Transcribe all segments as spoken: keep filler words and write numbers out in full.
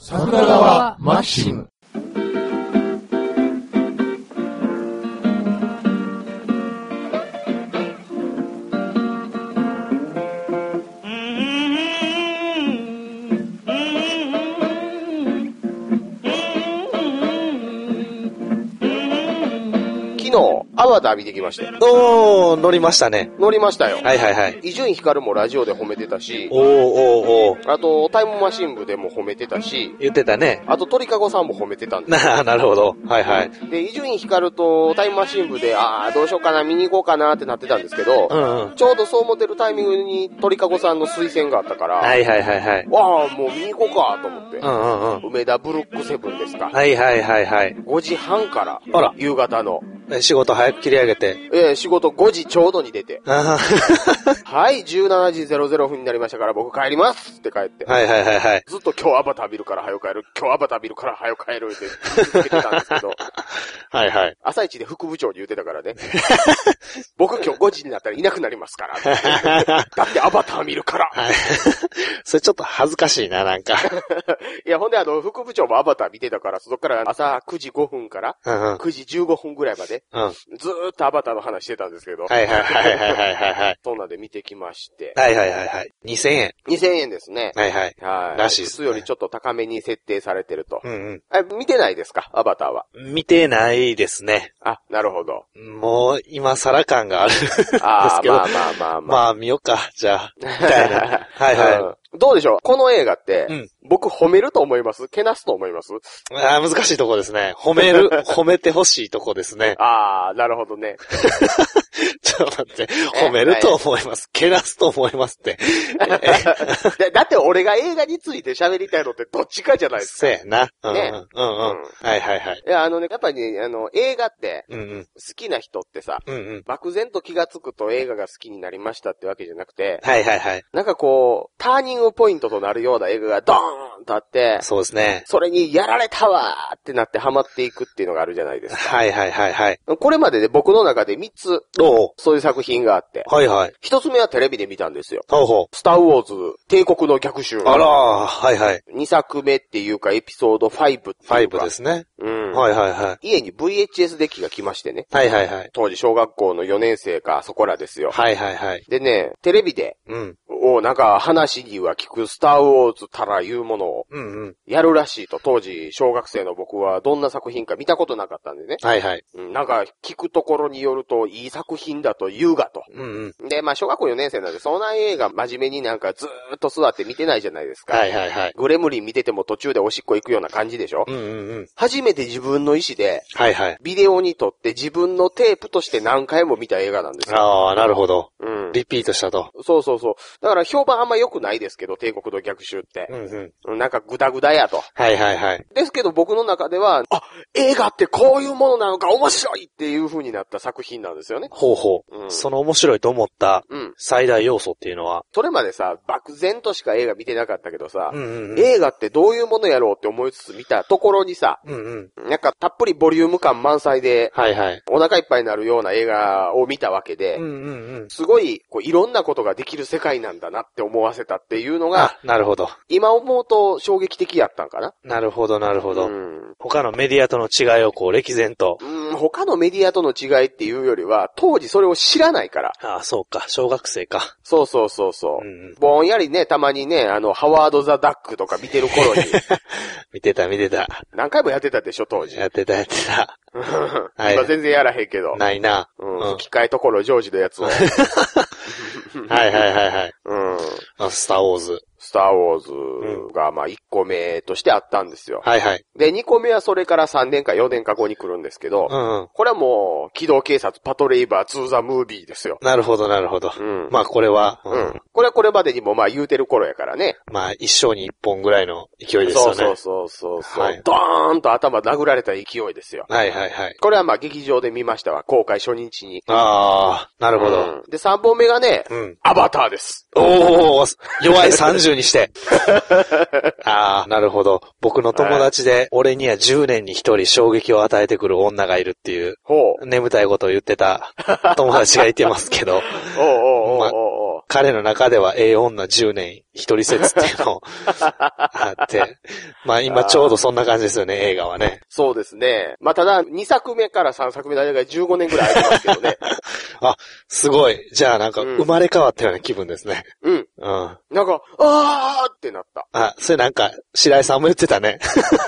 桜川マキシム。 アバター見てきましたよ。 おー、乗りましたね。 乗りましたよ。 はいはいはい。 伊集院光もラジオで褒めてたし、 おーおーおー。 あと、タイムマシン部でも褒めてたし、 言ってたね。 あと、鳥かごさんも褒めてたんです。 な、なるほど。はいはい。 で、伊集院光とタイムマシン部で、あー、どうしようかな、見に行こうかなってなってたんですけど、 うんうん。 ちょうどそう思ってるタイミングに鳥かごさんの推薦があったから、 はいはいはいはい。 わー、もう見に行こうかと思って。 うんうんうん。 梅田ブルックセブンですか。 はいはいはいはい。 ごじはんから、 あら。 夕方の。 仕事早く切り上げて。 えー、仕事ごじちょうどに出て。 あはい、じゅうしちじぜろぜろふんになりましたから僕帰りますって帰って。 はいはいはいはい。 ずっと今日アバター見るから早く帰る、今日アバター見るから早く帰るって続けてたんですけど。 はいはい。 朝一で副部長に言ってたからね。僕今日ごじになったらいなくなりますから。だってアバター見るから。 はい。それちょっと恥ずかしいな、なんか。 いや、ほんであの、副部長もアバター見てたから、そこから朝くじごふんから、 うんうん、 くじじゅうごふんぐらいまで、うん、ずーっとアバターの話してたんですけど。 はいはいはいはいはいはい。 そんなんで見てきまして。 はいはいはいはい。にせんえん。 にせんえんですね。 はいはい。 はい。 らしいです、ね。 普通よりちょっと高めに設定されてると。 うんうん。 あ、見てないですかアバターは。 見てないですね。 あ、なるほど。 もう、今更感があるんですけど。 あまあまあまあまあ。 まあ見ようか、じゃあ。みたいな。はいはい、 うん。どうでしょうこの映画って、うん、僕褒めると思いますけなすと思いますあ難しいとこですね。褒める、褒めてほしいとこですね。 ああ、なるほどね。 ちょっと待って、褒めると思います。けなすと思いますって。 だって俺が映画について喋りたいのってどっちかじゃないですか。 そうやな。うんうん。 ね、 うんうん。はいはいはい。 いや、あのね、やっぱりね、あの、映画って、 うんうん、 好きな人ってさ、 うんうん、 漠然と気がつくと映画が好きになりましたってわけじゃなくて、 はいはいはい。 なんかこう、ターニングポイントとなるような映画がドーンとあって、 そうですね。 それにやられたわーってなってハマっていくっていうのがあるじゃないですか。 はいはいはいはい。 これまでで僕の中でみっつ、そういう作品があって、 はいはい。 一つ目はテレビで見たんですよ。 ほうほう。 スターウォーズ、帝国の逆襲。 あらー、はいはい。 二作目っていうかエピソードファイブっていうか。 ファイブですね。 うん。 はいはいはい。 家に ブイエイチエス デッキが来ましてね。 はいはいはい。 当時小学校のよねん生かそこらですよ。 はいはいはい。 でね、テレビで、うん。をなんか話には聞くスターウォーズたらいうものを、うんうん。やるらしいと、当時小学生の僕はどんな作品か見たことなかったんでね。 はいはい。 うん、なんか聞くところによるといい作品だと言うがと。うんうん。で、まあ小学校よねん生なんで、そんな映画真面目になんかずーっと座って見てないじゃないですか。はいはいはい。グレムリン見てても途中でおしっこ行くような感じでしょ。うんうんうん。初めて自分の意思で、はいはい。ビデオに撮って自分のテープとして何回も見た映画なんですよ。ああ、なるほど。うん。リピートしたと。そうそうそう。だから評判あんま良くないですけど、帝国の逆襲って。うんうん。なんかグダグダやと。はいはいはい。ですけど僕の中では、あ、映画ってこういうものなのか面白いっていう風になった作品なんですよね。ほうほう。うん、その面白いと思った最大要素っていうのは、うん、それまでさ、漠然としか映画見てなかったけどさ、うんうんうん、映画ってどういうものやろうって思いつつ見たところにさ、うんうん、なんかたっぷりボリューム感満載で、はいはい、お腹いっぱいになるような映画を見たわけで、うんうんうん、すごいこういろんなことができる世界なんだなって思わせたっていうのが、なるほど。今思うと衝撃的やったんかな。なるほどなるほど。うん、他のメディアとの違いをこう歴然と。うん、他のメディアとの違いっていうよりは、当時それを知らないから。ああ、そうか。小学生か。そうそうそうそう。うんうん、ぼんやりね、たまにね、あの、ハワード・ザ・ダックとか見てる頃に。見てた見てた。何回もやってたでしょ、当時。やってたやってた。はい、今全然やらへんけど。ないな。うん。吹き替えところジョージのやつを。はいはいはいはい。うん。スター・ウォーズ。スター・ウォーズが、まあ、いっこめとしてあったんですよ。はいはい。で、にこめはそれからさんねんかよねんかごに来るんですけど、うんうん、これはもう、機動警察パトレイバーツーザムービーですよ。なるほどなるほど。うん。まあ、これは、うん。うん、これはこれまでにもまあ言うてる頃やからね。まあ、一生に一本ぐらいの勢いですよね。そうそうそうそう。はい、ドーンと頭殴られた勢いですよ。はいはいはい。これはまあ、劇場で見ましたわ。公開初日に。ああ、なるほど、うん。で、さんぼんめがね、うん、アバターです。おー、弱いさんじゅうにして。ああ、なるほど。僕の友達で、俺にはじゅうねんにひとり衝撃を与えてくる女がいるっていう、ほう。眠たいことを言ってた友達がいてますけど。おうおうおうおう、ま、 彼の中ではええ女じゅうねん一人説っていうのあって、まあ今ちょうどそんな感じですよね、映画はね。 そうですね。まあただ、にさくめからさんさくめの間がじゅうごねんぐらいありますけどね。 あ、すごい。じゃあなんか生まれ変わったような気分ですね。 うん。うん。なんか、あーってなった。 あ、それなんか、白井さんも言ってたね。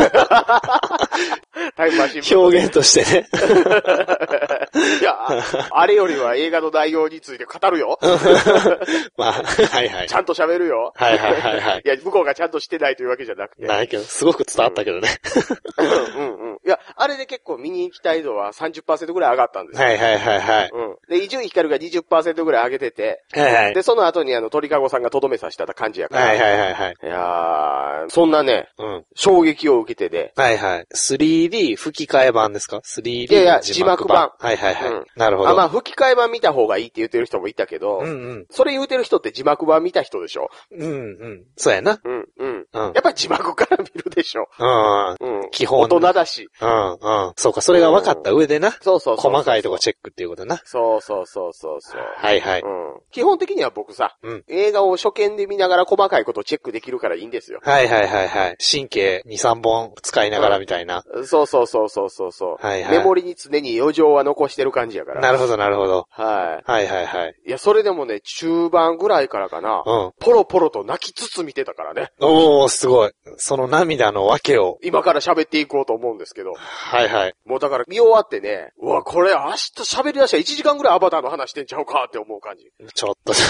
タイムマシン。 表現としてね。 いや、あれよりは映画の内容について語るよ。 まあ、はいはい。 ちゃんと喋るよ。 はいはいはいはい。 いや、向こうがちゃんとしてないというわけじゃなくて。 ないけど、すごく伝わったけどね。 うんうん。いや、あれで結構見に行きたい度は さんじゅっパーセント ぐらい上がったんですよ。 はいはいはいはい。 うん。で、伊集院光が にじゅっパーセント ぐらい上げてて。 はいはい。 で、その後にあの、鳥かごさんがとどめさせた感じやから。 はいはいはいはい。 いやー、そんなね、 うん。 衝撃を受けてで。 はいはい。スリーディー 吹き替え版ですか ?スリーディーいやいや、字幕版。 はいはいはい。うん、 なるほど。 あ、まあ、吹き替え版見た方がいいって言ってる人もいたけど、 うんうん。それ言うてる人って字幕版見た人でしょ。 うんうん。そうやな。 うんうん。うん。やっぱり字幕から見るでしょ。 うん。うん。基本。 大人だし。 うんうん。そうか、それが分かった上でな。 そうそうそう。 細かいとこチェックっていうことな。 そうそうそうそうそう。 はいはい。 うん。基本的には僕さ、うん、映画を初見で見ながら細かいことをチェックできるからいいんですよ。 はいはいはいはい。神経に、さんぼん使いながらみたいな。 うん、そうそうそうそうそうそう。はいはい。メモリに常に余剰は残してる感じやから。 なるほどなるほど。 はい。 はいはいはい。 いや、それでもね、中盤ぐらいからかな。うん。ポロポロと泣きつつ見てたからね。 おー、すごい。その涙の訳を。 今から喋っていこうと思うんですけど。 はいはい。 もうだから見終わってね、うわ、これ明日喋り出したらいちじかんぐらいアバターの話してんちゃうかって思う感じ。 ちょっと。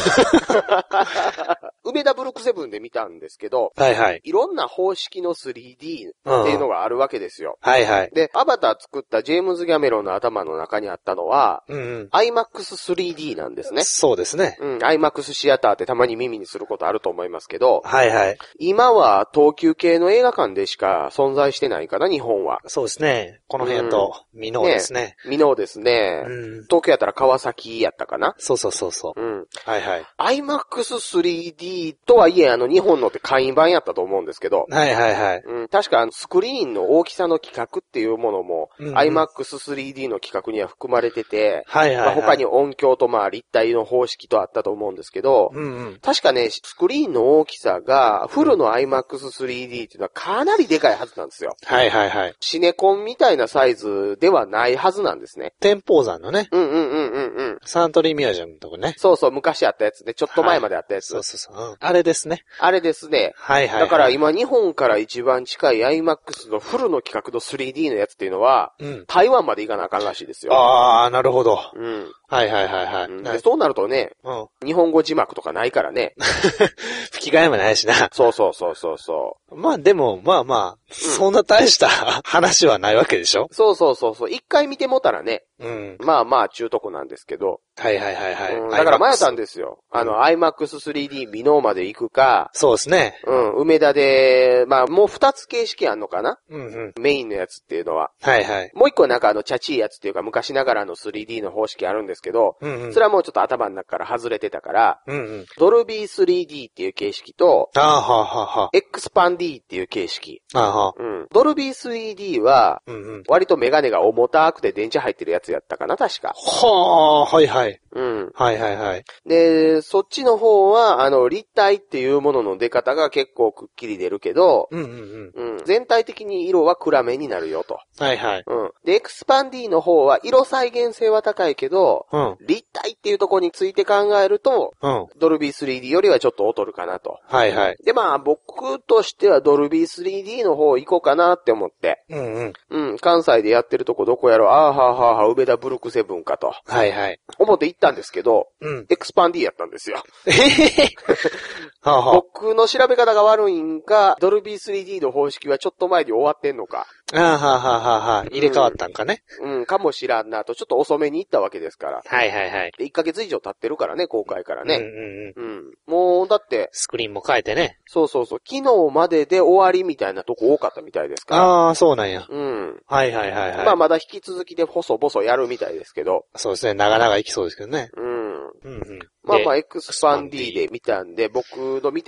梅田ブルックセブンで見たんですけど、 はいはい。 いろんな方式の スリーディー っていうのがあるわけですよ。 はいはい。 で、アバター作ったジェームズ・ギャメロンの頭の中にあったのは、 うんうん、 アイマックススリーディー なんですね。 そうですね。 うん、アイマックス シアターってたまに耳にすることあると思いますけど、 はいはい。 今は東急系の映画館でしか存在してないかな、日本は。 そうですね。この辺と、ミノーですね。 ミノーですね。うん、東京やったら川崎やったかな。 そうそうそうそう。うん。はいはい。 アイマックススリーディー とはいえ、あの、日本のって会員版やったと思うんですけど。 はいはいはい。 うん、確か、スクリーンの大きさの規格っていうものも、うんうん、アイマックススリーディー の規格には含まれてて、はいはいはい。まあ、他に音響とまあ立体の方式とあったと思うんですけど、うんうん、確かね、スクリーンの大きさが、フルの アイマックススリーディー っていうのはかなりでかいはずなんですよ。 はいはいはい。 シネコンみたいなサイズではないはずなんですね。 天保山のね。 うんうんうんうんうん。 サントリーミュージアムのとこね。 そうそう、昔あったやつね。ちょっと前まであったやつ。 はい、そうそうそう、うん。あれですね。 あれですね。 はいはい、はい。 だから今日本から一番近い アイマックス のフルの規格の スリーディー のやつっていうのは、うん、台湾まで行かなあかんらしいですよ。 ああ、なるほど。 うん。 はいはいはいはい。うん、 でそうなるとね、うん、日本語字幕とかないからね。 吹き替えもないしな。 そうそうそうそうそう。 まあでも、まあまあ、うん、そんな大した話はないわけでしょ？ そうそうそうそう。一回見てもたらね。うん。まあまあ中とこなんですけど。 はいはいはいはい。うん、 だから迷ったんですよ。あの、うん、アイマックススリーディー ミノーまで行くか。 そうですね。 うん。梅田で、まあもう二つ形式あんのかな？うんうん。メインのやつっていうのは。はいはい。もう一個なんかあの、チャチいやつっていうか昔ながらの スリーディー の方式あるんですけど、うんうん、それはもうちょっと頭の中から外れてたから、うんうん、ドルビー スリーディー っていう形式と、 あーはーはーはー、 エクスパンディーっていう形式。 あーはー、 うん、ドルビー スリーディー は、うんうん、割とメガネが重たくて電池入ってるやつやったかな、確か。 はあ、はいはい。 うん。 はいはいはい。 で、そっちの方は、あの、立体っていうものの出方が結構くっきり出るけど、うんうんうんうん、全体的に色は暗めになるよと。 はいはい。 うん。で、エクスパンディーの方は色再現性は高いけど、うん、立体っていうところについて考えると、うん、ドルビー スリーディー よりはちょっと劣るかなと。 はいはい。 で、まあ、僕としてはドルビー スリーディー の方行こうかなって思って。うんうん。うん、関西でやってるとこどこやろう、あーはーはーはー、梅田ブルックセブンかと。 はいはい。 思って行ったんですけど、うん、エクスパンディーやったんですよ。 えへへはあはあ、 僕の調べ方が悪いんか、ドルビー スリーディー の方式はちょっと前に終わってんのか。 ああ、はあはあはあ、入れ替わったんかね。 うん、うん、かもしらんなと、ちょっと遅めに行ったわけですから。 はいはいはい。 でいっかげつ以上経ってるからね、公開からね。うんうんうん。 うん。もう、だって。 スクリーンも変えてね。 そうそうそう。昨日までで終わりみたいなとこ多かったみたいですから。 ああ、そうなんや。 うん。 はいはいはいはい。 まあまだ引き続きで細々やるみたいですけど。 そうですね、長々行きそうですけどね。 うん。うんうん。 うん、 まあまあ、エクスパンディーで見たんで、僕の見て、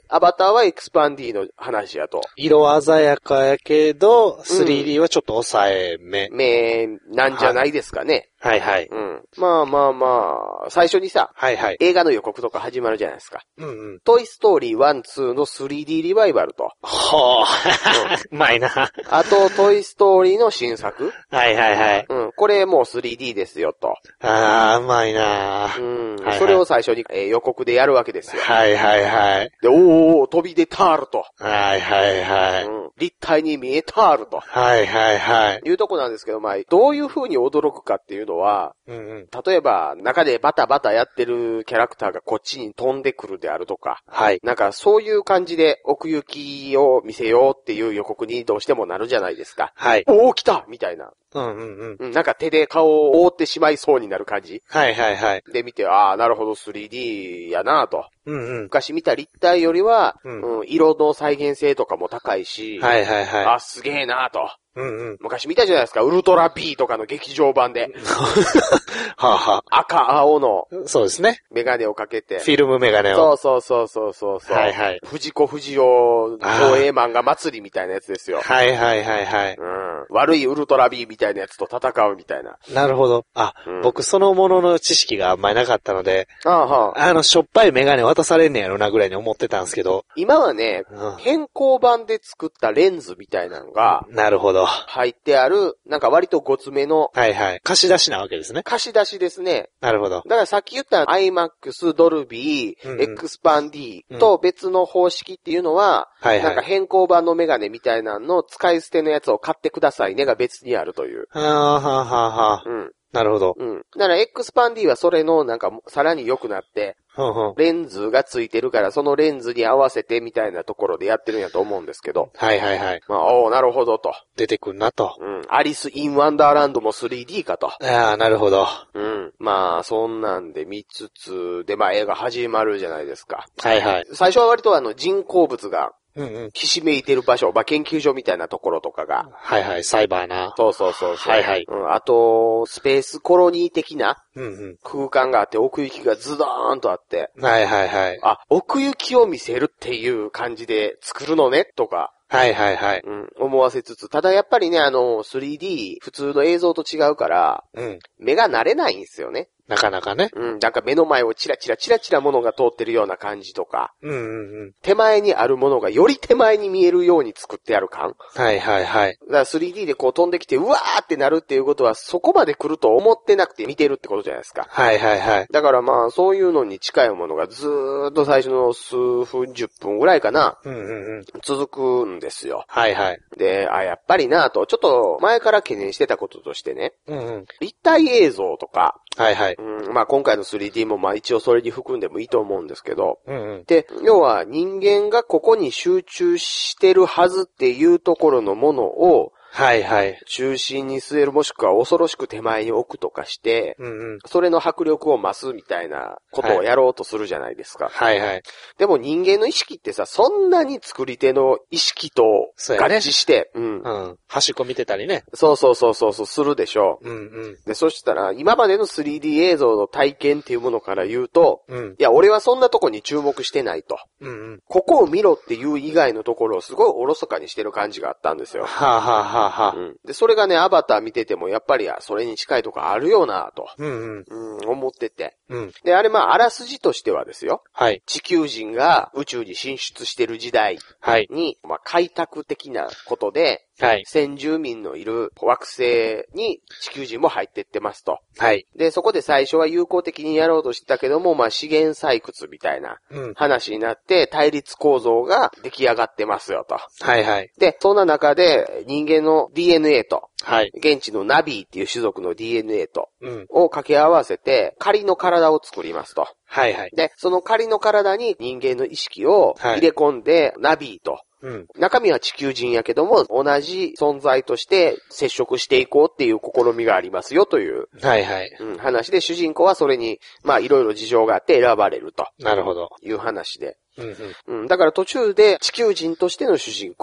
アバターはエクスパンディの話やと。 色鮮やかやけど、スリーディー はちょっと抑えめ。 めなんじゃないですかね。 はいはい。 うん。まあまあまあ、最初にさ、 はいはい。 映画の予告とか始まるじゃないですか。 うんうん。 トイストーリーワン、ツーの スリーディー リバイバルと。 ほー。うまいな。 あと、トイストーリーの新作。 はいはいはい。 うん。これもう スリーディー ですよと。 あー、うまいな。 うん。 はいはい、 それを最初に、えー、予告でやるわけですよ。 はいはいはい。 で、おー、飛び出たーると。 はいはいはい。 うん。立体に見えたーると。 はいはいはい。 いうとこなんですけど、まあ、どういう風に驚くかっていうのは、うんうん、例えば、中でバタバタやってるキャラクターがこっちに飛んでくるであるとか、はい。なんかそういう感じで奥行きを見せようっていう予告にどうしてもなるじゃないですか。はい。おー、来たみたいな。うんうんうん。なんか手で顔を覆ってしまいそうになる感じ。はいはいはい。で見て、ああ、なるほど スリーディー やなと。うんうん。昔見た立体よりは、うんうん、色の再現性とかも高いし、はいはいはい。あ、すげえなと。うんうん。昔見たじゃないですか、ウルトラ B とかの劇場版で。はあはあ、赤、青の。そうですね。メガネをかけて。フィルムメガネを。そうそうそうそうそう。はいはい。藤子不二雄放映漫画祭りみたいなやつですよ。はいはいはいはい。うん。悪いウルトラ B みたいなやつと戦うみたいな。なるほど。あ、うん、僕そのものの知識があんまりなかったので、ああはあ、あの、しょっぱいメガネ渡されんねやろなぐらいに思ってたんですけど。今はね、うん、変更版で作ったレンズみたいなのが、なるほど。入ってある、なんか割とごつめの。はいはい。貸し出しなわけですね。貸し出しですね。なるほど。だからさっき言った アイマックス、ドルビー、うんうん、エクスパンディと別の方式っていうのは、うん、なんか変更版のメガネみたいなの使い捨てのやつを買ってくださいねが別にあるという。はあはあはあはあ。うん。なるほど。うん。だから エクスパンディはそれのなんかさらに良くなって、レンズがついてるからそのレンズに合わせてみたいなところでやってるんやと思うんですけど。はいはいはい。まあ、おー、なるほどと。出てくんなと。うん。アリス・イン・ワンダーランドも スリーディー かと。ああ、なるほど。うん。まあ、そんなんで見つつ、で、まあ映画始まるじゃないですか。はいはい。最初は割とあの人工物が、うんうん。ひしめいてる場所、まあ、研究所みたいなところとかが。はいはい、サイバーな。そうそうそうそう。はいはい。うん、あと、スペースコロニー的な、うんうん、空間があって、奥行きがズドーンとあって。はいはいはい。あ、奥行きを見せるっていう感じで作るのね、とか。はいはいはい。うん、思わせつつ、ただやっぱりね、あの、スリーディー、普通の映像と違うから、うん。目が慣れないんですよね。なかなかね。うん。なんか目の前をチラチラチラチラ物が通ってるような感じとか。うんうんうん。手前にあるものがより手前に見えるように作ってある感。はいはいはい。だから スリーディー でこう飛んできて、うわーってなるっていうことは、そこまで来ると思ってなくて見てるってことじゃないですか。はいはいはい。だからまあ、そういうのに近いものがずーっと最初の数分、じゅっぷんぐらいかな。うんうんうん。続くんですよ。はいはい。で、あ、やっぱりなぁと、ちょっと前から懸念してたこととしてね。うんうん。立体映像とか。はいはい。うん、まあ今回の スリーディー もまあ一応それに含んでもいいと思うんですけど。うんうん。で、要は人間がここに集中してるはずっていうところのものを、はいはい。中心に据えるもしくは恐ろしく手前に置くとかして、うんうん、それの迫力を増すみたいなことをやろうとするじゃないですか。はいはい。でも人間の意識ってさ、そんなに作り手の意識と合致して、うね、うん。うん。端っこ見てたりね。そうそうそうそうそう、するでしょう。うんうん。で、そしたら、今までの スリーディー 映像の体験っていうものから言うと、うん。いや、俺はそんなとこに注目してないと。うんうん。ここを見ろっていう以外のところをすごいおろそかにしてる感じがあったんですよ。はあ、はあはあはあ、うん。で、それがね、アバター見てても、やっぱり、それに近いとこあるよなと。うんうん。うん、思ってて。うん。で、あれまあ、あらすじとしてはですよ。はい。地球人が宇宙に進出してる時代に、はい。まあ、開拓的なことで、はい。先住民のいる惑星に地球人も入ってってますと。はい。で、そこで最初は友好的にやろうとしてたけども、まあ資源採掘みたいな話になって対立構造が出来上がってますよと。はいはい。で、そんな中で人間の ディーエヌエー と、はい。現地のナビーっていう種族の ディーエヌエー と、うん。を掛け合わせて仮の体を作りますと。はいはい。で、その仮の体に人間の意識を入れ込んで、ナビーと、うん、中身は地球人やけども、同じ存在として接触していこうっていう試みがありますよという。はいはい。うん、話で、主人公はそれに、まあいろいろ事情があって選ばれると。なるほど。いう話で。うんうん。うん、だから途中で地球人としての主人公。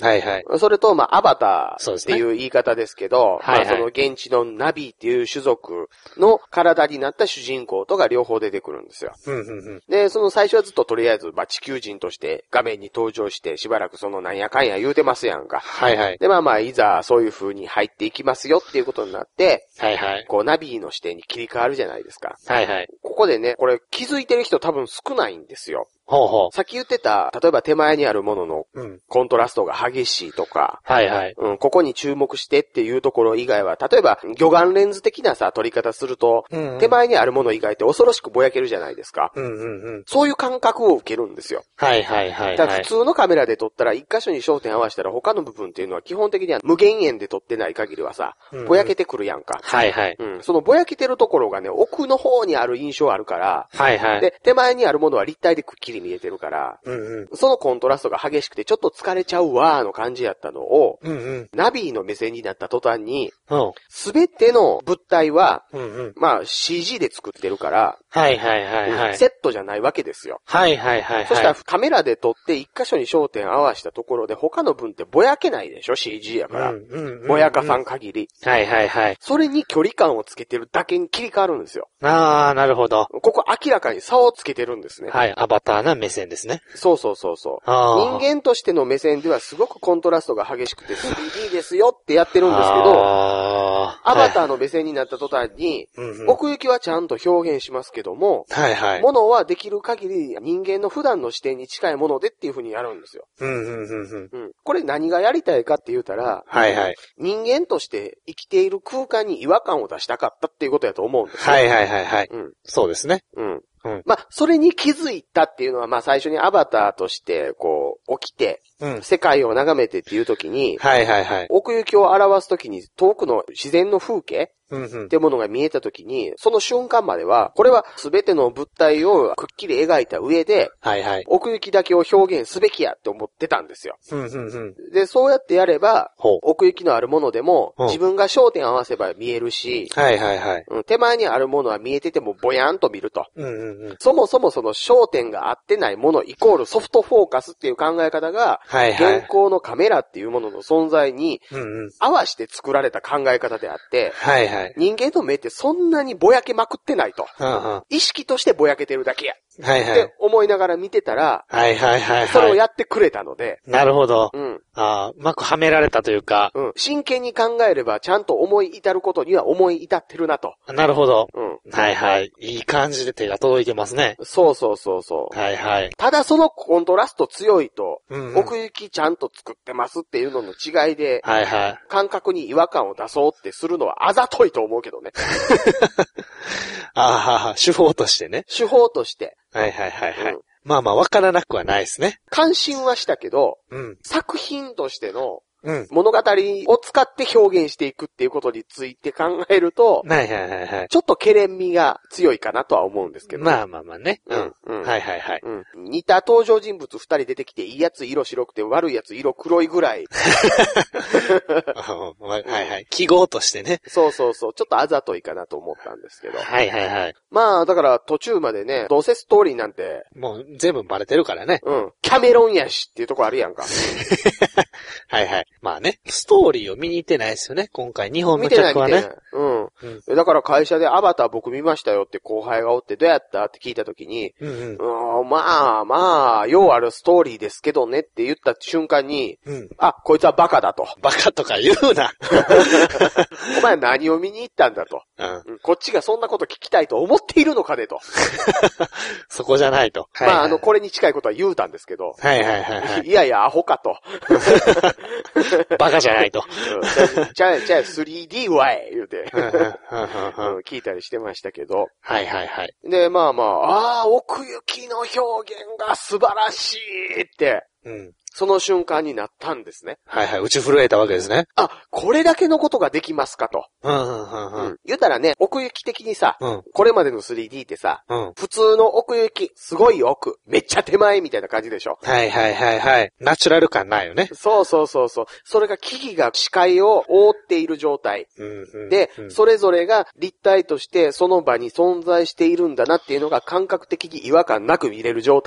はいはい。 それと、まあ、アバターっていう言い方ですけど、 はいはい、 まあ、その現地のナビっていう種族の体になった主人公とが両方出てくるんですよ。 うんうんうん、 で、その最初はずっととりあえず、まあ、地球人として画面に登場して、しばらくそのなんやかんや言うてますやんか。 はいはい。 で、まあまあ、いざそういう風に入っていきますよっていうことになって、 はいはい。 こう、ナビの視点に切り替わるじゃないですか。 はいはい。 ここでね、これ気づいてる人多分少ないんですよ。 ほうほう。 さっき言ってた、例えば手前にあるもののコントラストが激しいとか、 はいはい。 うん、ここに注目してっていうところ以外は、例えば魚眼レンズ的なさ、撮り方すると、うんうん、手前にあるもの以外って恐ろしくぼやけるじゃないですか。うんうんうん、そういう感覚を受けるんですよ。はいはいはい、はい。だから普通のカメラで撮ったら一箇所に焦点合わせたら他の部分っていうのは基本的には無限遠で撮ってない限りはさ、うんうん、ぼやけてくるやんか。はいはい。うん。そのぼやけてるところがね、奥の方にある印象あるから、はいはい。で、手前にあるものは立体でくっきり見えてるから、うんうん、そのコントラストが激しくてちょっと疲れちゃうわーの感じやったのを、うんうん、ナビーの目線になった途端に、すべ、うん、ての物体は、うんうん、まあ シージー で作ってるから、はいはいはいはい、セットじゃないわけですよ。はいはいはいはい。そしたらカメラで撮って一箇所に焦点合わせたところで他の分ってぼやけないでしょ シージー やから、うんうんうんうん。ぼやかさん限り。はいはいはい。それに距離感をつけてるだけに切り替わるんですよ。あー、なるほど。ここ明らかに差をつけてるんですね。はい、アバターな目線ですね。そうそうそうそう。人間としての目線ではすごくコントラストが激しくて スリーディー ですよってやってるんですけど、アバターの目線になった途端に、はい、奥行きはちゃんと表現しますけども、はいはい、ものはできる限り人間の普段の視点に近いものでっていう風にやるんですよ。うんうんうんうんうん、これ何がやりたいかって言ったら、はいはい、人間として生きている空間に違和感を出したかったっていうことやと思うんですよ。はいはいはいはい。うん、そうですね。うんうん、まあ、それに気づいたっていうのは、まあ、最初にアバターとして、こう、起きて、うん、世界を眺めてっていう時に、はいはいはい。奥行きを表す時に、遠くの自然の風景ってものが見えた時に、その瞬間までは、これは全ての物体をくっきり描いた上で、はいはい。奥行きだけを表現すべきやって思ってたんですよ。うんうんうん。で、そうやってやれば、奥行きのあるものでも、自分が焦点合わせば見えるし、はいはいはい。うん、手前にあるものは見えててもぼやんと見ると。うんうんうん、そもそもその焦点が合ってないものイコールソフトフォーカスっていう考え方が、はいはい、現行のカメラっていうものの存在に合わせて作られた考え方であって、はいはい、人間の目ってそんなにぼやけまくってないと。はあ、意識としてぼやけてるだけや。はいはい、って思いながら見てたら、はいはいはいはい、それをやってくれたので。なるほど。うん。ああ、うまくはめられたというか、うん。真剣に考えればちゃんと思い至ることには思い至ってるなと。なるほど。うん。はいはい。いい感じで手が届いてますね。そうそうそうそう。はいはい。ただそのコントラスト強いと、うんうん、奥行きちゃんと作ってますっていうのの違いで、はいはい。感覚に違和感を出そうってするのはあざといと思うけどね。ああ、手法としてね。手法として。はいはいはいはい。うん、まあまあわからなくはないですね。関心はしたけど、うん、作品としての、うん、物語を使って表現していくっていうことについて考えると、はいはいはいはい。ちょっとケレン味が強いかなとは思うんですけど、ね。まあまあまあね。うん。うん、はいはいはい、うん。似た登場人物二人出てきて、いいやつ色白くて悪いやつ色黒いぐらい。はいはい。記号としてね。そうそうそう。ちょっとあざといかなと思ったんですけど。はいはいはい。まあだから途中までね、どうせストーリーなんて。もう全部バレてるからね。うん。キャメロンやしっていうとこあるやんか。はいはい。まあね、ストーリーを見に行ってないですよね、今回。日本の客はね。見てない見てない。うん。うん、だから会社でアバター僕見ましたよって後輩がおってどうやったって聞いたときに、うんうん、うんまあまあ、ようあるストーリーですけどねって言った瞬間に、うん、あ、こいつはバカだと。バカとか言うな。お前何を見に行ったんだと、うん。こっちがそんなこと聞きたいと思っているのかねと。そこじゃないと。まあ、はいはい、あの、これに近いことは言うたんですけど。はいはいはい、はい。いやいや、アホかと。バカじゃないと。じゃあ、じゃあ スリーディー わい言うて、聞いたりしてましたけど。はいはいはい。で、まあまあ、ああ、奥行きの表現が素晴らしいって、うん、その瞬間になったんですね。はいはい。打ち震えたわけですね。あ、これだけのことができますかと。うんうんうんうん。言うたらね、奥行き的にさ、うん、これまでの スリーディー ってさ、うん、普通の奥行き、すごい奥、めっちゃ手前みたいな感じでしょ。はいはいはいはい。ナチュラル感ないよね。そうそうそうそう。それが木々が視界を覆っている状態。うんうん、で、うん、それぞれが立体としてその場に存在しているんだなっていうのが感覚的に違和感なく見れる状態。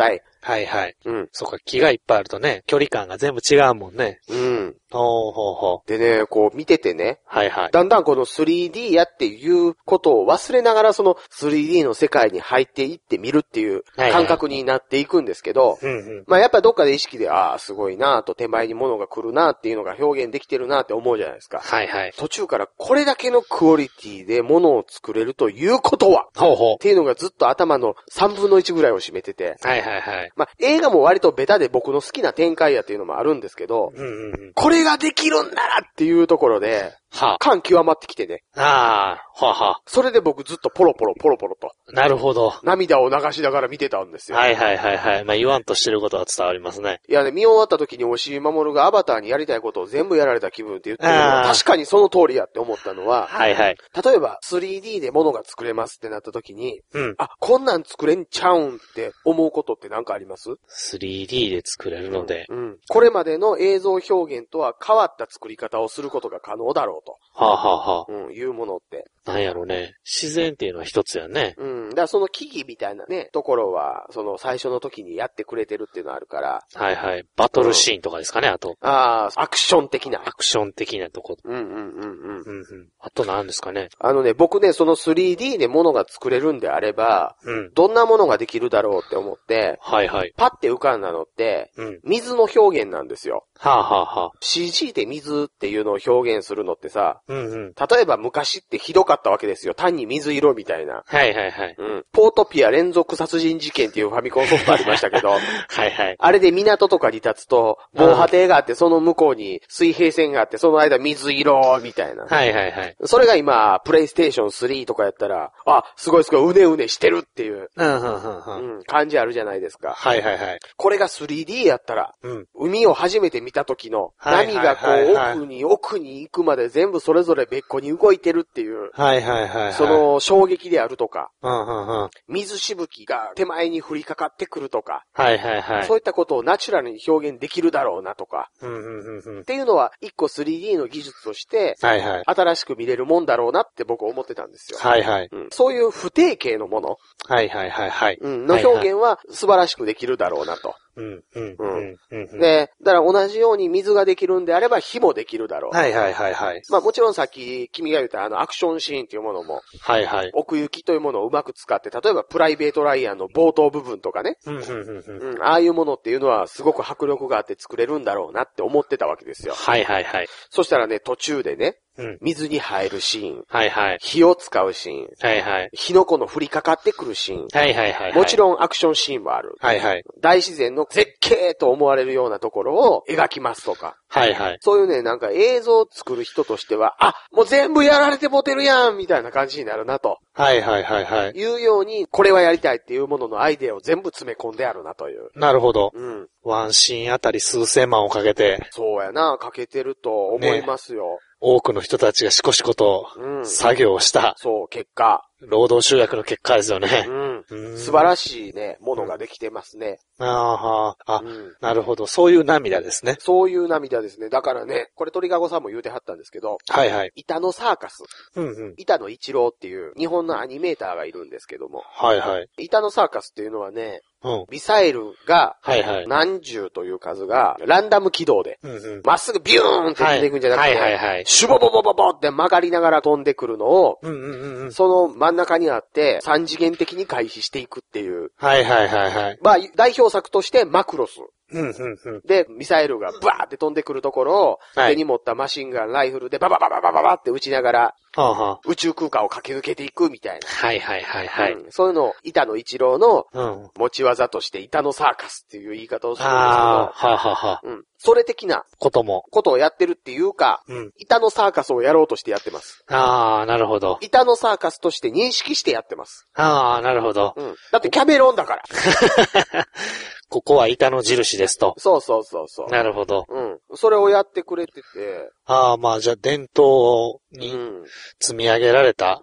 はいはい。 うん。 そっか、木がいっぱいあるとね、距離感が全部違うもんね。 うん。 ほうほうほう。でね、こう見ててね。 はいはい。 だんだんこの スリーディー やっていうことを忘れながらその スリーディー の世界に入っていってみるっていう感覚になっていくんですけど、 うんうん、 まあやっぱりどっかで意識で、ああ、すごいなと手前に物が来るなっていうのが表現できてるなって思うじゃないですか。 はいはい。 途中からこれだけのクオリティで物を作れるということは、 ほうほう。 っていうのがずっと頭のさんぶんのいちぐらいを占めてて。 はいはいはい。 まあ映画も割とベタで僕の好きな展開やっていうのもあるんですけど、 うんうんうん、 これができるんならっていうところで、はあ、感極まってきてね。 ああ、はあはあ。 それで僕ずっとポロポロポロポロと。 なるほど。 涙を流しながら見てたんですよ。 はいはいはいはい。まあ言わんとしてることは伝わりますね。 いやね、見終わった時に押井守がアバターにやりたいことを全部やられた気分って言ってるのは確かにその通りやって思ったのは、 はいはい。 例えば スリーディー で物が作れますってなった時に、 うん、 あ、こんなん作れんちゃうんって思うことって何かあります？ スリーディー で作れるので、 うんうん。これまでの映像表現とは変わった作り方をすることが可能だろうと。 はあはあはあ。 うん、いうものって。 なんやろね。自然っていうのは一つやね。 うん。だからその木々みたいなね、ところは、その最初の時にやってくれてるっていうのがあるから。 はいはい。バトルシーンとかですかね、うん、あと。 ああ、アクション的な。 アクション的なとこ。 うんうんうんうん。 うんうん。あと何ですかね。 あのね、僕ね、その スリーディー で物が作れるんであれば、うん、どんなものができるだろうって思って、 はいはい。 パッて浮かんだのって、うん、水の表現なんですよ。 はあはあはあ。 シージー で水っていうのを表現するのってさ、 うんうん、 例えば昔ってひどかったわけですよ。単に水色みたいな。 はいはいはい。 うん。ポートピア連続殺人事件っていうファミコンソフトありましたけど、 はいはい。 あれで港とかに立つと、防波堤があって、その向こうに水平線があって、その間水色みたいな。 はいはいはい。 それが今、プレイステーションスリーとかやったら、あ、すごいすごい、うねうねしてるっていう、 うんうんうんうん、感じあるじゃないですか。 はいはいはい。 これが スリーディー やったら、うん、海を初めて見た時の、波がこう奥に奥に行くまで全部それぞれ別個に動いてるっていう、 はいはいはいはい、 その衝撃であるとか、 うんうんうん、 水しぶきが手前に降りかかってくるとか、 はいはいはい、 そういったことをナチュラルに表現できるだろうなとか、 うんうんうんうん、 っていうのは一個 スリーディー の技術として、 はいはい、 新しく見れるもんだろうなって僕思ってたんですよ。 はいはい、 うん、そういう不定形のもの、 はいはいはいはい、 うん、の表現は素晴らしくできるだろうなと。 うんうんうんうん、 で、だから同じように水ができるんであれば火もできるだろう。 はいはいはいはい。 まあもちろんさっき君が言ったあのアクションシーンっていうものも、 はいはい。 奥行きというものをうまく使って、例えばプライベートライアンの冒頭部分とかね、 うんうんうんうん、 ああいうものっていうのはすごく迫力があって作れるんだろうなって思ってたわけですよ。 はいはいはい。 そしたらね、途中でね、 うん、 水に入るシーン。 はいはい。 火を使うシーン。 はいはい。 火の粉の降りかかってくるシーン。 はいはいはい、はい。 もちろんアクションシーンもある。 はいはい。 大自然の絶景と思われるようなところを描きますとか。 はいはい。 そういうね、なんか映像を作る人としては、あ、もう全部やられてモテるやんみたいな感じになるなと。 はいはいはいはい。 いうように、これはやりたいっていうもののアイデアを全部詰め込んであるなという。 なるほど。 うん。 ワンシーンあたり数千万をかけて。 そうやな、かけてると思いますよ。ね、 多くの人たちがしこしこと作業をした。 うん、そう、結果。 労働集約の結果ですよね。 うん。うん、素晴らしいね、ものができてますね。 うん、ああ、あ、うん、なるほど。そういう涙ですね。 そういう涙ですね。だからね、これ鳥かごさんも言うてはったんですけど。 はいはい。 板野サーカス。 うんうん。 板野一郎っていう日本のアニメーターがいるんですけども。 はいはい。 板野サーカスっていうのはね、 うん、 ミサイルが、 はいはい。 何十という数が、ランダム軌道で、ま、うんうん、っすぐビューンって飛んでいくんじゃなくて、 はい、はいはいはい。 シュボボボボボって曲がりながら飛んでくるのを、 うんうんうんうん、その真ん中にあって、三次元的に回避していくっていう。 はいはいはいはい。 まあ、代表作としてマクロス。 うんうんうん、 で、ミサイルがバーって飛んでくるところを、はい、手に持ったマシンガン、ライフルでバババババババって撃ちながら、 はあはあ、 宇宙空間を駆け抜けていくみたいな。 はいはいはいはい。うん、 そういうのを板野一郎の持ち技として板野サーカスっていう言い方をするんですけど、 あーはあはあはあ、 うん、それ的なことも、 ことをやってるっていうか、うん、板野サーカスをやろうとしてやってます。 ああ、なるほど。 板野サーカスとして認識してやってます。 ああ、なるほど。 うん、だってキャメロンだから。 ここは板の印ですと。 そうそうそうそう。 なるほど。 うん。それをやってくれてて。 ああ、まあじゃあ伝統に積み上げられた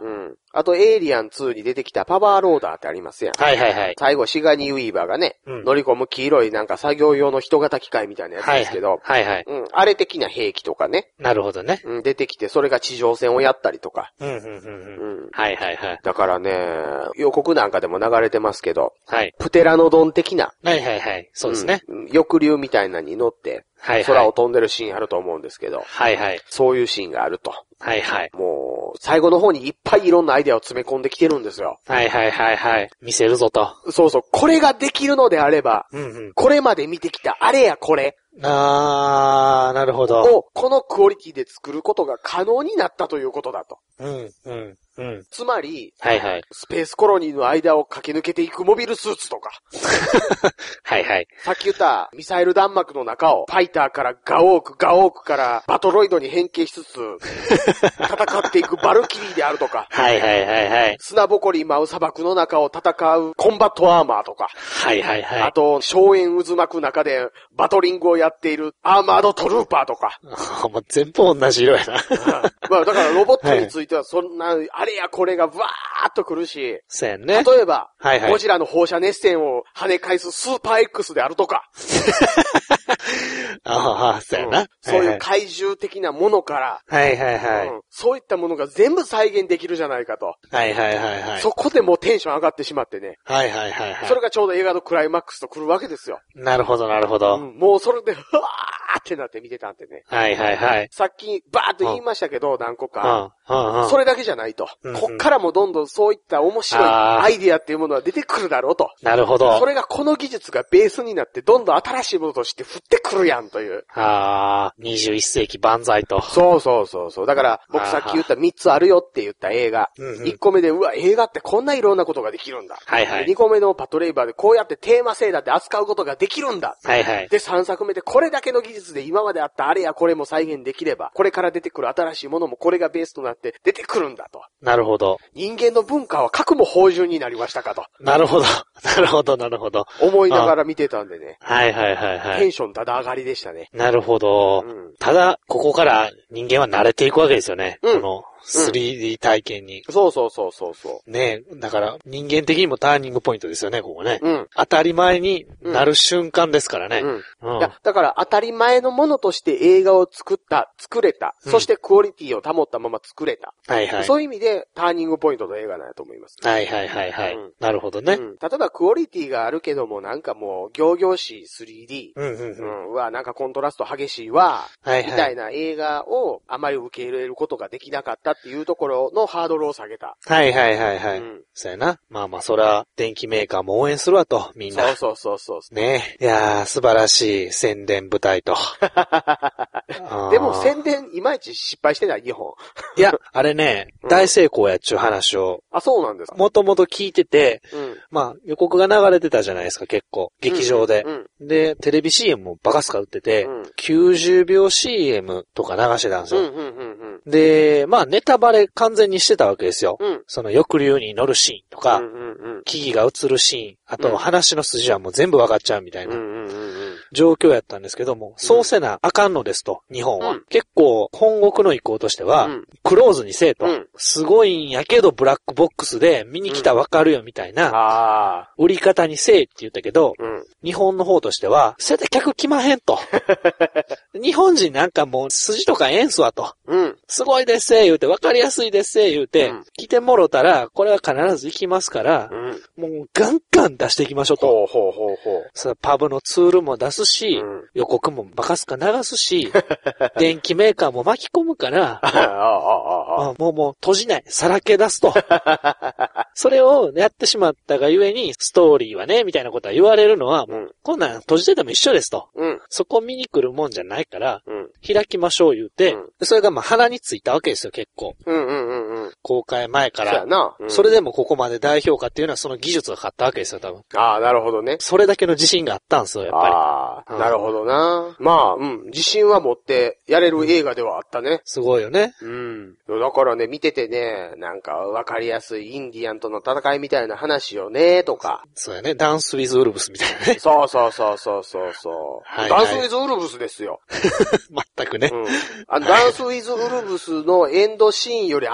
あと、エイリアンツーに出てきたパワーローダーってありますやん。 はいはいはい。 最後、シガニー・ウィーバーがね、うん、乗り込む黄色いなんか作業用の人型機械みたいなやつですけど、 はいはい。はいはい、 うん。あれ的な兵器とかね。 なるほどね。 うん。出てきて、それが地上戦をやったりとか。 うん、うん、うん。うん。はいはいはい。 だからね、予告なんかでも流れてますけど、 はい。 プテラノドン的な。 はいはいはい。そうですね。 うん、翼竜みたいなのに乗って、はいはい、空を飛んでるシーンあると思うんですけど、 はいはい。 そういうシーンがあると。 はいはい。 もう、最後の方にいっぱいいろんなアイデアを詰め込んできてるんですよ。 はいはいはいはい。見せるぞと。 そうそう。これができるのであれば、うんうん、これまで見てきたあれやこれ。 あー、なるほど。 を、このクオリティで作ることが可能になったということだと。 うん、うん、うん。 つまり、 はいはい。 スペースコロニーの間を駆け抜けていくモビルスーツとか。 はいはい。 さっき言ったミサイル弾幕の中を、ファイターからガオーク、ガオークからバトロイドに変形しつつ、戦っていくバルキリーであるとか。 はいはいはいはい。 砂ぼこり舞う砂漠の中を戦うコンバットアーマーとか。 はいはいはい。 あと、硝煙渦巻く中でバトリングをやっているアーマードトルーパーとか。 もう全部同じ色やな。 まあだからロボットについてはそんな、はい、あれやこれがわーっと来るし。 そうやね。 例えば、 はいはい、 ゴジラの放射熱線を跳ね返すスーパー X であるとか。 ああ、そうやな、うん。 そういう怪獣的なものから。 はいはいはい、 うん。そういったものが全部再現できるじゃないかと。 はいはいはいはい。 そこでもうテンション上がってしまってね。 はいはいはいはい。 それがちょうど映画のクライマックスと来るわけですよ。 なるほどなるほど。 うん、もうそれで、ふわーってなって見てたんでね。 はいはいはい。 さっきバーっと言いましたけど、うん、何個か、 うんうん。 それだけじゃないと、うんうん。こっからもどんどんそういった面白いアイディアっていうものは出てくるだろうと。 なるほど。 それがこの技術がベースになってどんどん新しいものとして降ってくるやんという。 ああ、にじゅういっ世紀万歳と。 そうそうそうそう。だから僕さっき言ったみっつあるよって言った映画。うんうん、いっこめで、うわ、映画ってこんないろんなことができるんだ。 はいはい。 にこめのパトレイバーでこうやってテーマ性だって扱うことができるんだ。 はいはい。 で、さんさくめでこれだけの技術で今まであったあれやこれも再現できれば、これから出てくる新しいものもこれがベースとなって出てくるんだと。 なるほど。 人間の文化は核も芳醇になりましたかと。 なるほど。なるほど、なるほど。 思いながら見てたんでね。 はいはいはいはい。 テンションただ上がりでしたね。 なるほど。うん、ただ、ここから人間は慣れていくわけですよね。うん。このスリーディー 体験に、 うん。そうそうそうそうそう。 ねえ、だから人間的にもターニングポイントですよね、ここね。うん。当たり前になる瞬間ですからね。うん。 うん、いや、だから当たり前のものとして映画を作った、作れた、うん、そしてクオリティを保ったまま作れた。はいはい。そういう意味でターニングポイントの映画なんやと思います。 はいはいはいはい。うん、なるほどね、うん。 例えばクオリティがあるけどもなんかもう仰々しい スリーディー。 うんうんうん。 うん。うわ、なんかコントラスト激しいわ。はいはい。みたいな映画をあまり受け入れることができなかったっていうところのハードルを下げた。 はいはいはいはい。うん、そうやな。まあまあ、そら、電機メーカーも応援するわと、みんな。 そうそうそうそう。 ねえ。いやー、素晴らしい宣伝舞台と。 でも宣伝、いまいち失敗してない、日本。 いや、あれね、うん、大成功やっちゅう話を。 あ、そうなんですか。 もともと聞いてて、うん、まあ、予告が流れてたじゃないですか、結構。劇場で。うんうん、で、テレビ シーエム もバカスカ売ってて、うん、きゅうじゅうびょう シーエム とか流してたんですよ。うんうんうんうん、で、まあ、ネタバレ完全にしてたわけですよ。うん、その翼竜に乗るシーンとか、うんうんうん、木々が映るシーン、あと話の筋はもう全部わかっちゃうみたいな、うんうんうん、状況やったんですけども、そうせなあかんのですと、日本は。うん、結構、本国の意向としては、うん、クローズにせえと、うん、すごいんやけどブラックボックスで見に来たらわかるよみたいな、売り方にせえって言ったけど、うん、日本の方としては、それで客来まへんと。日本人なんかもう筋とかええんすわと。うん、すごいですせ言うて、わかりやすいですせ言うて、うん、来てもろたら、これは必ず行きますから、うん、もうガンガン出していきましょうと。ほうほうほうほう。それパブのツールも出すし、うん、予告もバカスカ流すし、電機メーカーも巻き込むから、あもうもう閉じない。さらけ出すと。それをやってしまったがゆえに、ストーリーはね、みたいなことは言われるのは、もう、うん、こんなん閉じてても一緒ですと。うん、そこ見に来るもんじゃないから、うん、開きましょう言うて、うん、それがまあ鼻についたわけですよ、結構。うんうんうんうん、公開前から。そうやな、うん。それでもここまで大評価っていうのはその技術が勝ったわけですよ、多分。 ああ、なるほどね。 それだけの自信があったんですよ、やっぱり。 ああ、うん、なるほどな。まあ、うん、自信は持ってやれる映画ではあったね。 すごいよね。 うん。だからね、見ててね、なんかわかりやすいインディアンとの戦いみたいな話をね、とか。 そうやね。ダンスウィズウルブスみたいなね。 そうそうそうそうそうそう、はいはい。ダンスウィズウルブスですよ。 全くね。 うん、あダンスウィズウルブスのエンドシーンより後も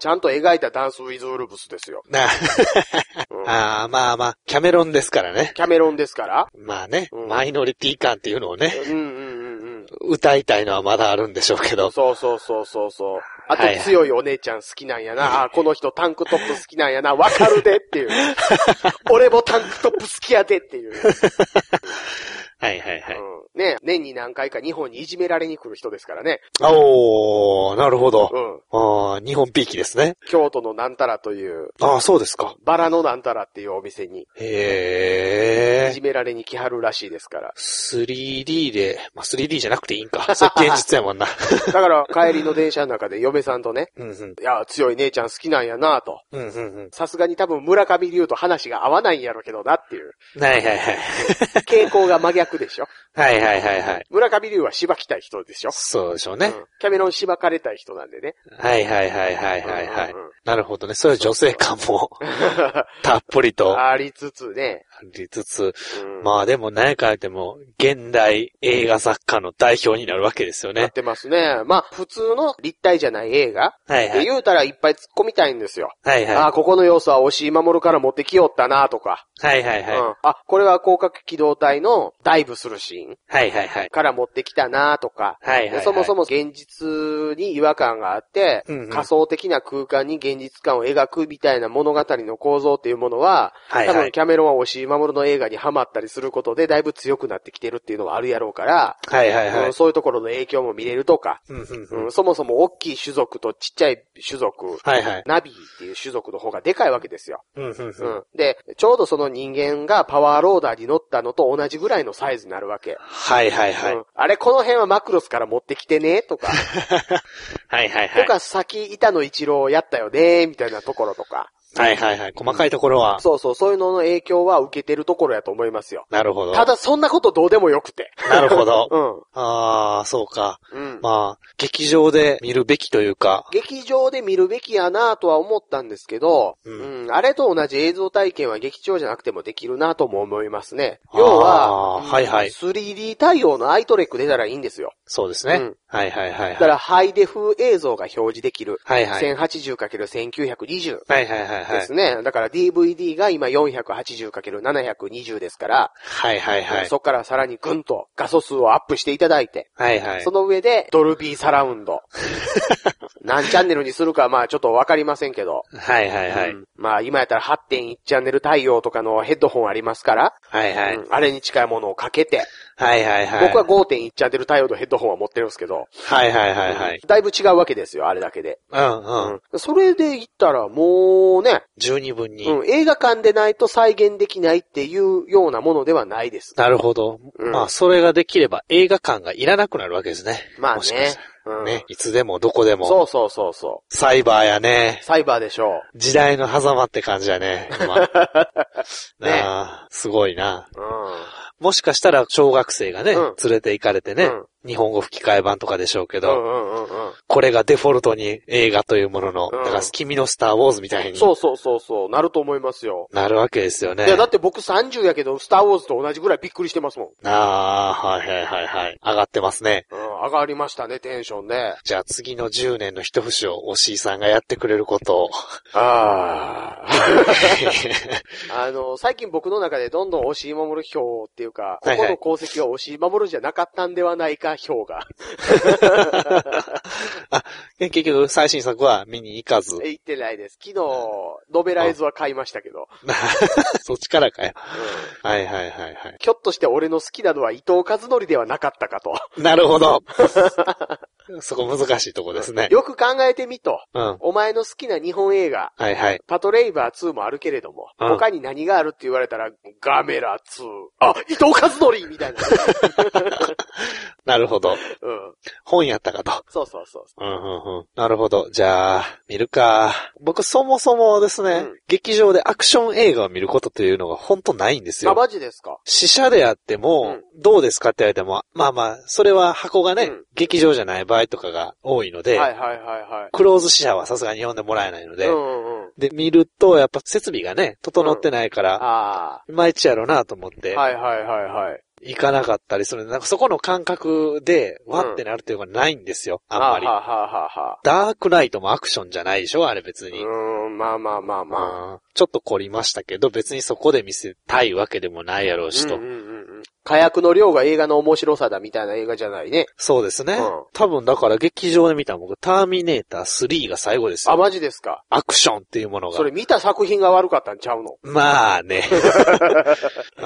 ちゃんと描いたダンスウィズウルブスですよ。 なうん、ああ、まあまあ、キャメロンですからね。 キャメロンですから。 まあね、うん、マイノリティ感っていうのをね、 うんうんうんうん、 歌いたいのはまだあるんでしょうけど。 そうそうそうそうそう。あと強いお姉ちゃん好きなんやな。はいはい、あ、この人タンクトップ好きなんやな。わかるでっていう。俺もタンクトップ好きやでっていう。 はいはいはい。 うん、ね、年に何回か日本にいじめられに来る人ですからね。 おー、なるほど。 うん。 あー、日本ピーキですね。京都のなんたらという。 ああ、そうですか。 バラのなんたらっていうお店に。 へー。 いじめられに来はるらしいですから。 スリーディー で、まあ、スリーディー じゃなくていいんか。それ現実やもんな。 だから帰りの電車の中で嫁さんとね。 うんうん、 いや、強い姉ちゃん好きなんやなと。さすがに多分村上龍と話が合わないんやろうけどなっていう。 はいはいはい。 傾向が真逆でしょ。 はいはいはいはい。 村上龍はしばきたい人でしょ。 そうでしょうね。うん、 キャメロンしばかれたい人なんでね。 はいはいはいはいはいはい。うんうんうん、なるほどね。それは女性感もたっぷりと。 ありつつね。 ありつつ。うん、まあでも何か言っても現代映画作家の代表になるわけですよね。 なってますね。まあ普通の立体じゃない映画。はいはい。で言うたらいっぱい突っ込みたいんですよ。はいはい。あ、ここの要素は押井守から持ってきよったなとか。 はいはいはい。うん、 あ、これは広角機動隊のダイブするシーン。 はいはいはい。 から持ってきたなとか。はいはいはい。そもそも現実に違和感があって、うんうん、仮想的な空間に現実感を描くみたいな物語の構造っていうものは、はいはい、多分キャメロンは押井守の映画にハマったりすることでだいぶ強くなってきてるっていうのがあるやろうから、はいはいはい。うん、そういうところの影響も見れるとか、うんうんうんうん、そもそも大きい種族とちっちゃい種族、はいはい、ナビっていう種族の方がでかいわけですよ、うんうんうんうん。で、ちょうどその人間がパワーローダーに乗ったのと同じぐらいのサイズになるわけ。はいはいはい。うん、あれこの辺はマクロスから持ってきてねとか。はいはいはい。とか先板の一郎やったよねみたいなところとか。 はいはいはい。細かいところは、うん。 そうそう、そういうのの影響は受けてるところやと思いますよ。 なるほど。 ただそんなことどうでもよくて。 なるほど。うん。ああ、そうか。うん。まあ、劇場で見るべきというか。 劇場で見るべきやなとは思ったんですけど、うん、うん。あれと同じ映像体験は劇場じゃなくてもできるなとも思いますね。要は、うん、はいはい。スリーディー 対応のアイトレック出たらいいんですよ。 そうですね。うん。はいはいはい、はい。 だからハイデフ映像が表示できる。はいはい。せんはちじゅうかけるせんきゅうひゃくにじゅう。はいはいはいはい。ですね。だから ディーブイディー が今 よんひゃくはちじゅうかけるななひゃくにじゅう ですから。はいはいはい。そこからさらにぐんと画素数をアップしていただいて。はいはい。その上でドルビーサラウンド。何チャンネルにするかまあちょっとわかりませんけど。はいはいはい。うん、まあ今やったら はってんいち チャンネル対応とかのヘッドホンありますから。はいはい。うん、あれに近いものをかけて。はいはいはい。僕は ごてんいち チャンネル対応のヘッドホンは持ってるんですけど。はいはいはいはい。だいぶ違うわけですよ、あれだけで。うんうん。うん、それで言ったらもうね。 十二分に。 うん、映画館でないと再現できないっていうようなものではないです。 なるほど。うん、まあそれができれば映画館がいらなくなるわけですね。まあね。もしかしたらうん、ね、いつでもどこでも。 そうそうそうそう。 サイバーやね。 サイバーでしょう。 時代の狭間って感じやね。今ねあすごいな。うんもしかしたら小学生がね、うん、連れて行かれてね、うん、日本語吹き替え版とかでしょうけど、うんうんうんうん、これがデフォルトに映画というものの、うん、だから君のスターウォーズみたいに。 そうそうそうそう、なると思いますよ。 なるわけですよね。 いやだって僕さんじゅうやけど、スターウォーズと同じぐらいびっくりしてますもん。 ああ、はいはいはいはい。上がってますね。 うん、上がりましたね、テンションね。 じゃあ次のじゅうねんの一節をおしいさんがやってくれることを。 ああ。あの、最近僕の中でどんどん押井守票っていうか、ここの功績は押井守じゃなかったんではないか票が。 あ、結局最新作は見に行かず。 行ってないです。昨日、ノベライズは買いましたけど。 そっちからかよ、うん。はいはいはいはい。 ひょっとして俺の好きなのは伊藤和則ではなかったかと。 なるほど。そこ難しいとこですね。 よく考えてみと。うん、お前の好きな日本映画。はいはい。パトレイバーツーもあるけれども。うん、他に何があるって言われたら、ガメラツー。あ、伊藤和則みたいな。 なるほど。うん。本やったかと。 そうそうそう。 うんうんうん。なるほど。じゃあ、見るか。僕そもそもですね、うん、劇場でアクション映画を見ることというのが本当ないんですよ。 あ、マジですか。 試写であっても、うん、どうですかって言われても、まあまあ、それは箱がね、うん、劇場じゃない場合とかが多いので、はいはいはいはい。クローズ試写はさすがに呼んでもらえないので、うんうんうん、で、見るとやっぱ設備がね、整ってないから、うん、ああ。いまいちやろうなと思って。 はいはいはいはい。 行かなかったりする。なんかそこの感覚で、わってなるっていうのがないんですよ。うん、あんまり。ははははダークナイトもアクションじゃないでしょあれ別に。 うーん、まあまあまあまあ。 ちょっと凝りましたけど、別にそこで見せたいわけでもないやろうしと。うんうんうんうん、火薬の量が映画の面白さだみたいな映画じゃないね。 そうですね。うん、多分だから劇場で見た僕、ターミネータースリーが最後ですよ。 あ、マジですか。 アクションっていうものが。 それ見た作品が悪かったんちゃうの？ まあね。うん。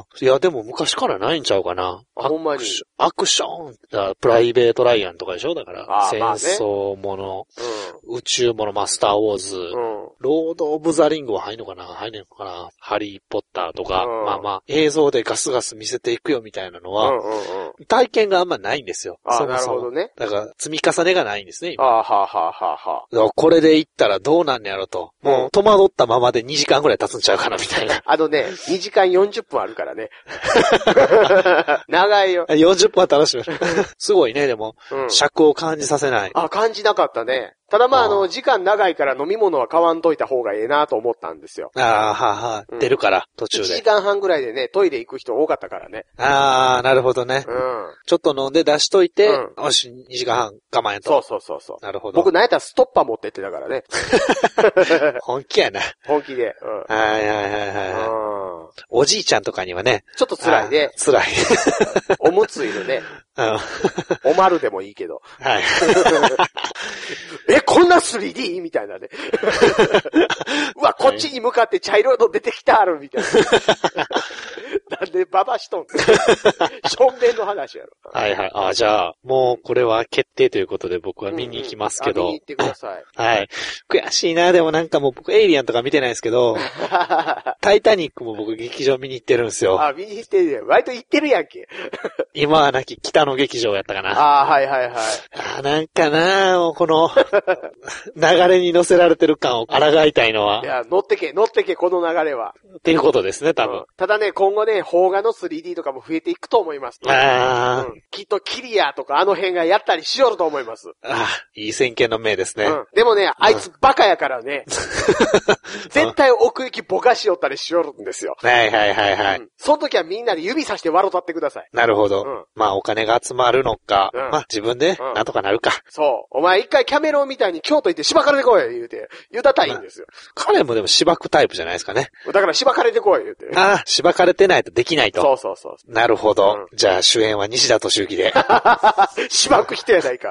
いや、でも昔からないんちゃうかな。 ほんまに。 アクションだプライベートライアンとかでしょだから。戦争もの、うん、宇宙もの、マスターウォーズ、うん、ロード・オブ・ザ・リングは入んのかな入んのかなハリー・ポッターとか、うん、まあまあ、映像でガスガス見せていくよみたいなのは、うんうんうん、体験があんまないんですよ。 あ、 そもそも。 なるほどね。 だから、積み重ねがないんですね、今。 あははははは。 これで行ったらどうなんねやろと。もう、戸惑ったままでにじかんぐらい経つんちゃうかな、みたいな。 あのね、にじかんよんじゅっぷんあるからね。長いよ。 よんじゅっぷんは楽しみ。すごいね、でも、うん、尺を感じさせない。 あ、感じなかったね。ただまあ、あの、時間長いから飲み物は買わんといた方がええなと思ったんですよ。 ああ、はあはあ、うん、出るから、途中で。いちじかんはんぐらいでね、トイレ行く人多かったからね。 ああ、なるほどね。うん。ちょっと飲んで出しといて、うん、よし、にじかんはん我慢やと。 そうそうそうそう。 なるほど。 僕、なんやったらストッパー持ってってたからね。 本気やな。 本気で。 うん。はいはいはいはい。おじいちゃんとかにはね。 ちょっと辛いね。 辛い。 おむついるね。うん。おまるでもいいけど。はい。え、こんな スリーディー? みたいなね。うわ、こっちに向かって茶色いの出てきたあるみたいな。なんでババしとん正面の話やろ。 はいはい。あ、じゃあ、もうこれは決定ということで僕は見に行きますけど。 うんうん、見に行ってください。 はい。悔しいな。でもなんかもう僕エイリアンとか見てないですけど、タイタニックも僕劇場見に行ってるんですよ。 あ、見に行ってるやん。割と行ってるやんけ。 今はなき北の劇場やったかな。 ああ、はいはいはい。 あ、なんかな、もうこの流れに乗せられてる感を抗いたいのは。 いや、乗ってけ、乗ってけ、この流れは。 っていうことですね、多分。うん、 ただね、今後ね、邦画の スリーディー とかも増えていくと思います、ね。ああ、うん。きっとキリアとかあの辺がやったりしよると思います。 ああ、いい先見の明ですね。うん。 でもね、あいつバカやからね。絶対奥行きぼかしよったりしよるんですよ。 はいはいはいはい。うん、 その時はみんなで指さして笑うとってください。 なるほど。うん、まあお金が集まるのか、うん、まあ自分でなんとかなるか。 そう。お前一回キャメロンみたいに京都行ってしばかれてこい言うて、言うたったらいいんですよ。 彼もでもしばくタイプじゃないですかね。 だからしばかれてこい言うて。 ああ、しばかれてないとできないと。 そうそうそう。 なるほど。うん、じゃあ主演は西田敏行で。 しばく人やないか。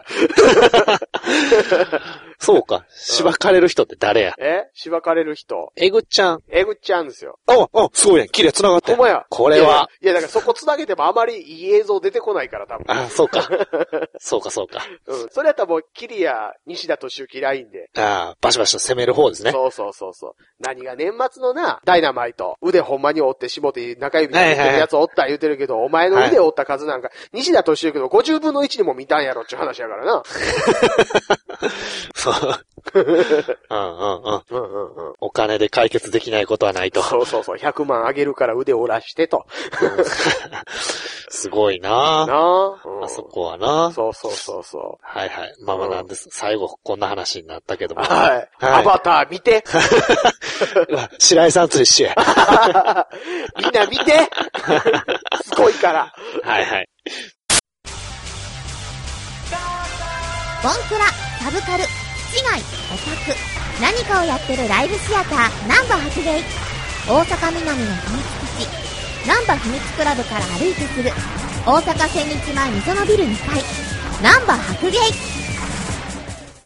そうか。しばかれる人って誰や？ えしばかれる人。 えぐっちゃん。 えぐっちゃんですよ。 あ、あ、すごいやん。綺麗繋がって。 ほんまや。 これは。 いや、いやだからそこ繋げてもあまりいい映像出てこないから多分。 あ、そうか。そうか、そうか。 うん。それやったらもう、キリア、西田敏行ラインで。 ああ、バシバシと攻める方ですね。 そうそうそうそう。何が年末のな、ダイナマイト。腕ほんまに折って絞って中指に折ってるやつ折った言うてるけど、はいはいはい、お前の腕折った数なんか、はい、西田敏行のごじゅうぶんのいちにも見たんやろっていう話やからな。 そう。うんうんうん。うんうんうん。お金で解決できないことはないと。 そうそうそう。ひゃくまんあげるから腕折らしてと。 すごいなぁ。 なぁ、 うん。あそこはなぁ。 そうそうそうそう。 はいはい。まあまあなんです。うん、最後こんな話になったけども。 はい。はい、アバター見て。 白井さんと一緒や。 みんな見て。すごいから。 はいはい。 ボンクラ、サブカル、市外、オタク、何かをやってるライブシアター、ナンバ発芸。大阪南の秘密基地、ナンバ秘密クラブから歩いてすぐ、大阪千日前溝のビルにかい、ナンバ白芸。